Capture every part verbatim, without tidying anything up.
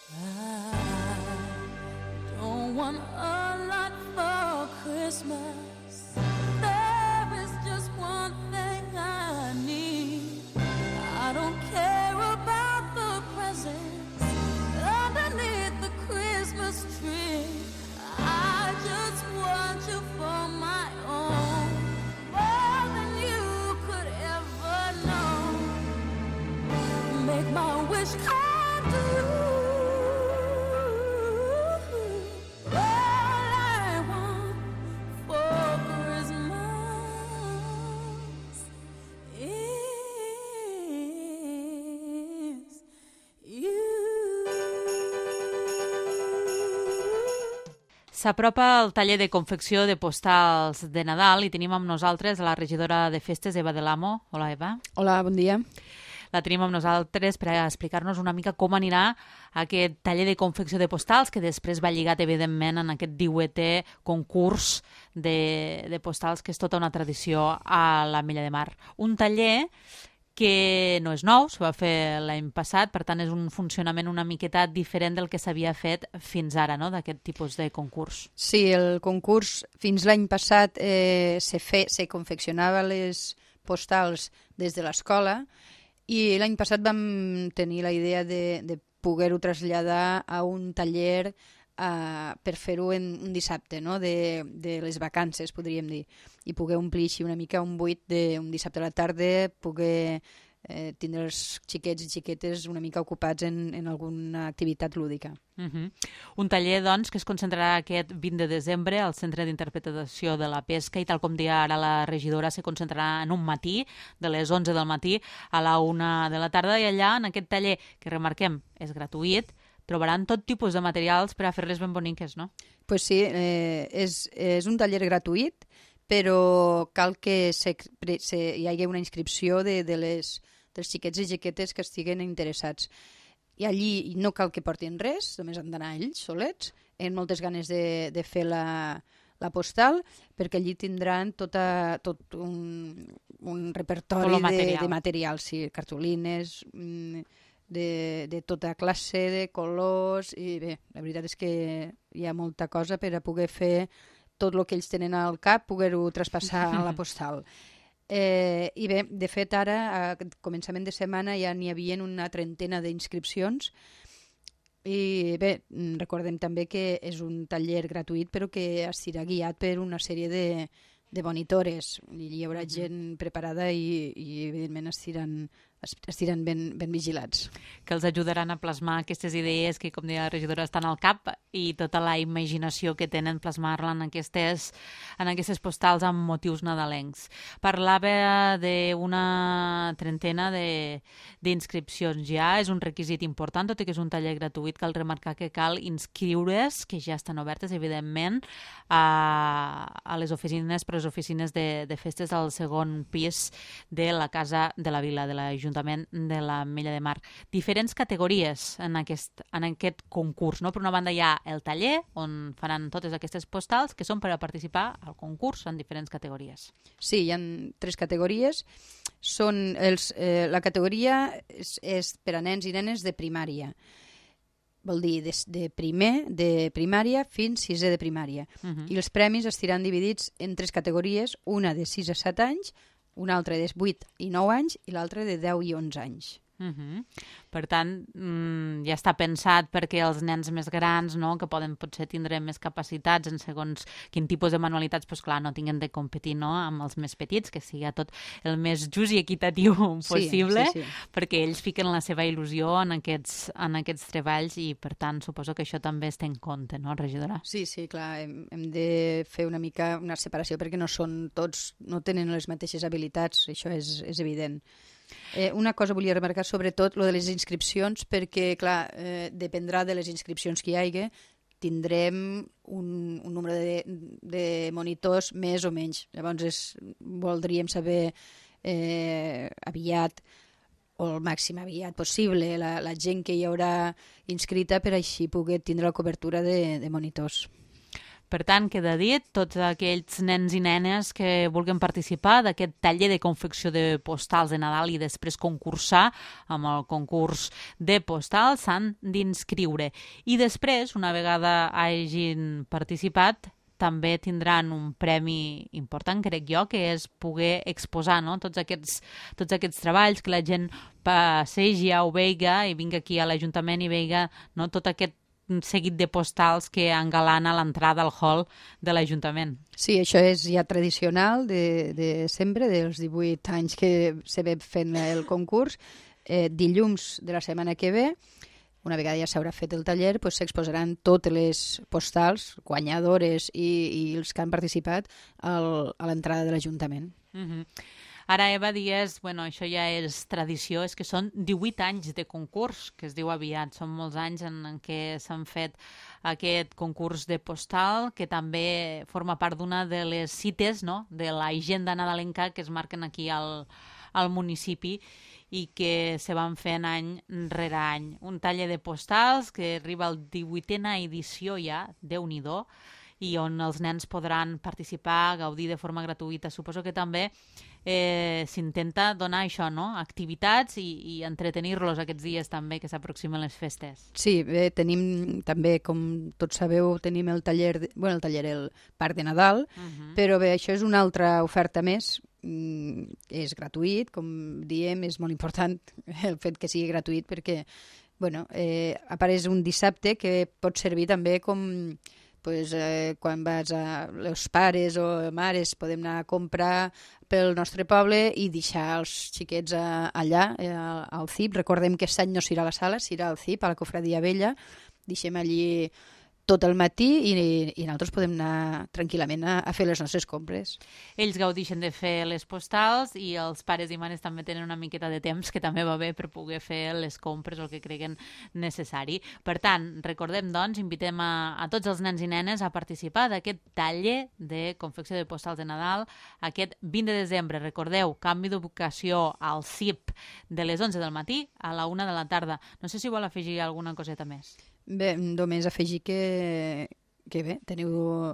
I don't want a lot for Christmas. There is just one thing I need. I don't care about the presents underneath the Christmas tree. I just want you for my own, more than you could ever know. Make my wish come true. S'apropa el taller de confecció de postals de Nadal i tenim amb nosaltres la regidora de festes, Eva de l'Amo. Hola, Eva. Hola, bon dia. La tenim amb nosaltres per explicar-nos una mica com anirà aquest taller de confecció de postals, que després va lligat, evidentment, en aquest divuitè concurs de, de postals, que és tota una tradició a l'Ametlla de Mar. Un taller que no és nou, s'ho va fer l'any passat, per tant és un funcionament una miqueta diferent del que s'havia fet fins ara, no?, d'aquest tipus de concurs. Sí, el concurs fins l'any passat eh, se, fe, se confeccionava les postals des de l'escola i l'any passat vam tenir la idea de, de poder-ho traslladar a un taller Uh, per fer-ho en un dissabte, no? de, de les vacances, podríem dir, i poder omplir així una mica un buit d'un dissabte a la tarda, poder eh, tindre els xiquets i xiquetes una mica ocupats en, en alguna activitat lúdica. Uh-huh. Un taller, doncs, que es concentrarà aquest vint de desembre al Centre d'Interpretació de la Pesca i, tal com deia ara la regidora, se concentrarà en un matí, de les onze del matí a la una de la tarda, i allà, en aquest taller, que remarquem, és gratuït, trobaran tot tipus de materials per a fer-les ben boniques, no? Pues sí, eh, és, és un taller gratuït, però cal que se, se, hi hagi una inscripció de, de les, dels xiquets i xiquetes que estiguen interessats. I allí no cal que portin res, només han d'anar ells solets, amb moltes ganes de, de fer la, la postal, perquè allí tindran tota, tot un, un repertori de, de material, sí, cartolines, De, de tota classe de colors, i bé, la veritat és que hi ha molta cosa per a poder fer tot el que ells tenen al cap, poder-ho traspassar a la postal. Eh, I bé, de fet ara, a començament de setmana ja n'hi havia una trentena d'inscripcions i bé, recordem també que és un taller gratuït però que estarà guiat per una sèrie de, de monitores. Hi haurà gent preparada i, i evidentment estiran estiran ben, ben vigilats. Que els ajudaran a plasmar aquestes idees que, com deia la regidora, estan al cap, i tota la imaginació que tenen plasmar-la en aquestes, en aquestes postals amb motius nadalencs. Parlava d'una trentena d'inscripcions ja, és un requisit important, tot i que és un taller gratuït, cal remarcar que cal inscriure's, que ja estan obertes, evidentment, a, a les oficines, per les oficines de, de festes del segon pis de la Casa de la Vila, de l'Ajuntament de l'Ametlla de Mar. Diferents categories en aquest, en aquest concurs, no? Per una banda hi ha el taller, on faran totes aquestes postals, que són per a participar al concurs en diferents categories. Sí, hi ha tres categories. Són els, eh, la categoria és, és per a nens i nenes de primària. Vol dir, de, de primer, de primària fins sisè de primària. Uh-huh. I els premis estiran dividits en tres categories, una de sis a set anys, una altra de vuit i nou anys i l'altra de deu i onze anys. Uh-huh. Per tant, mmm, ja està pensat perquè els nens més grans, no?, que poden potser tindre més capacitats en segons quin tipus de manualitats, doncs clar, no tinguin de competir, no?, amb els més petits, que sigui tot el més just i equitatiu possible, sí, sí, sí. Perquè ells fiquen la seva il·lusió en aquests, en aquests treballs i, per tant, suposo que això també es té en compte, no, regidora? Sí, sí, clar, hem, hem de fer una mica una separació perquè no són tots, no tenen les mateixes habilitats, això és, és evident. Eh, una cosa volia remarcar sobretot lo de les inscripcions, perquè clar, eh, dependrà de les inscripcions que hi hagi, tindrem un, un nombre de, de monitors més o menys. Llavors és, voldríem saber eh, aviat o el màxim aviat possible la, la gent que hi haurà inscrita per així poder tindre la cobertura de, de monitors. Per tant, queda dit, tots aquells nens i nenes que vulguin participar d'aquest taller de confecció de postals de Nadal i després concursar amb el concurs de postals s'han d'inscriure. I després, una vegada hagin participat, també tindran un premi important, crec jo, que és poder exposar, no? tots, aquests, tots aquests treballs, que la gent passegi o veiga i vingui aquí a l'Ajuntament i veiga, no? tot aquest seguit de postals que engalana l'entrada al hall de l'Ajuntament. Sí, això és ja tradicional de, de sempre, dels divuit anys que se ve fent el concurs. Eh, dilluns de la setmana que ve, una vegada ja s'haurà fet el taller, doncs s'exposaran totes les postals guanyadores i, i els que han participat al, a l'entrada de l'Ajuntament. Mm-hmm. Ara, Eva, dies, bueno, això ja és tradició, és que són divuit anys de concurs, que es diu aviat. Són molts anys en, en què s'han fet aquest concurs de postal, que també forma part d'una de les cites, no?, de l'agenda nadalenca que es marquen aquí al, al municipi i que se van fent any rere any. Un taller de postals que arriba al divuitena edició ja, Déu-n'hi-do, i on els nens podran participar, gaudir de forma gratuïta. Suposo que també eh, s'intenta donar això, no?, activitats i, i entretenir-los aquests dies també que s'aproximen les festes. Sí, bé, tenim també, com tots sabeu, tenim el taller, de, bueno, el taller, el Parc de Nadal, uh-huh. però bé, això és una altra oferta més, mm, és gratuït, com diem, és molt important el fet que sigui gratuït perquè, bueno, eh, apareix un dissabte que pot servir també com... Pues, eh, quan vas a els pares o mares podem anar a comprar pel nostre poble i deixar els xiquets a, allà, eh, al C I P. Recordem que aquest any no s'irà a la sala, s'irà al C I P, a la Cofradia Vella. Deixem allí tot el matí i, i nosaltres podem anar tranquil·lament a, a fer les nostres compres. Ells gaudixen de fer les postals i els pares i mares també tenen una miqueta de temps que també va bé per poder fer les compres o el que creguen necessari. Per tant, recordem, doncs, invitem a, a tots els nens i nenes a participar d'aquest taller de confecció de postals de Nadal aquest vint de desembre. Recordeu, canvi d'ubicació al C I P de les onze del matí a la una de la tarda. No sé si vol afegir alguna coseta més. Bé, només afegir que, que bé, teniu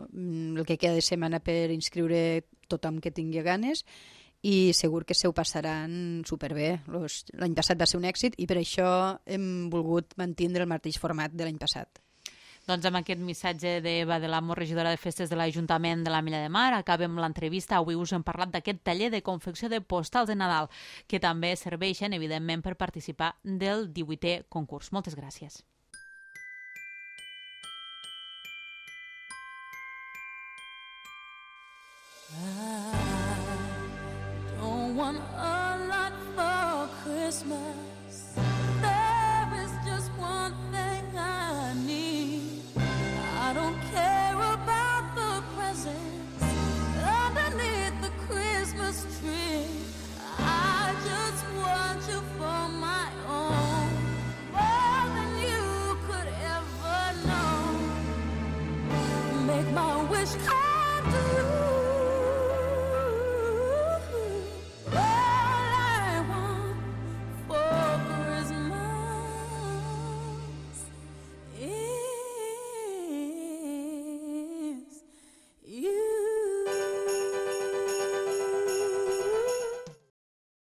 el que queda de setmana per inscriure tothom que tingui ganes i segur que se ho passaran superbé. L'any passat va ser un èxit i per això hem volgut mantindre el mateix format de l'any passat. Doncs amb aquest missatge d'Eva de l'Amo, regidora de Festes de l'Ajuntament de l'Ametlla de Mar, acabem l'entrevista. Avui us hem parlat d'aquest taller de confecció de postals de Nadal, que també serveixen, evidentment, per participar del divuitè concurs. Moltes gràcies. I don't want a lot for Christmas. There is just one thing I need. I don't care about the presents underneath the Christmas tree. I just want you for my own, more than you could ever know. Make my wish come true.